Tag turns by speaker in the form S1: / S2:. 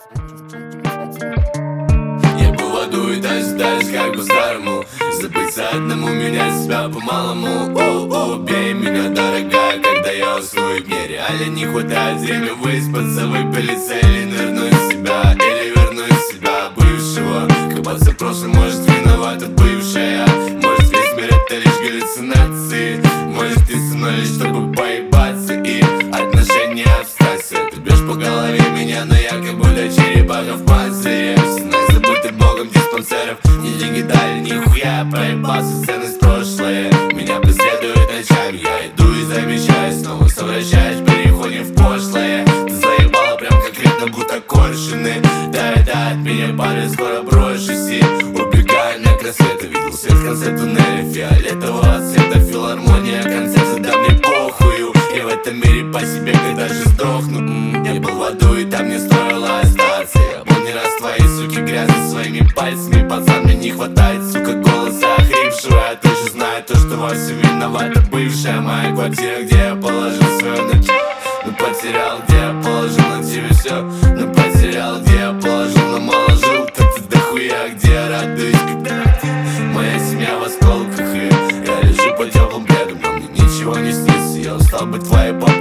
S1: Я был в аду и дальше, как по-старому. Забыться одному, менять себя по-малому. Убей меня, дорогая, когда я усну, и мне реально не хватает время выспаться. Выпилиться или нырнуть в себя, или вернуть в себя бывшего. Копаться в прошлом, может, виновата бывшая. Может, весь мир это лишь галлюцинации. Может, ты со мной лишь чтобы поебаться, и отношения абстракция. Ты бьешь по голове меня, но я как будто черепаха в панцире. Все забыты богом диспансеров. Ни деньги дали, нихуя, проебался, ценность прошлое. Меня преследует ночами, я иду и замечаю. Снова совращаешь, переходим в пошлое. Ты заебала прям конкретно, будто коршуны. Да, от меня парень, скоро брошусь и убегаю на край света. Видел свет в конце туннеля фиолетового цвета. Филармония, концерт, да мне похую. Я в этом мире по себе, когда же сдохну. Я был в аду и там не стоило остаться. Я был не раз твоей суки грязной своими пальцами. Пацан, мне не хватает, сука, голоса охрипшего. Я точно знаю то, что во всем виновата бывшая моя квартира, где я положил свое начало. Но потерял, где я положил на тебе все. Но потерял, где я положил, но мало жил. Так ты дохуя, где я радуюсь, когда моя семья в осколках. И я лежу по теплым пледам, но мне ничего не снится. Я устал быть твоей папой.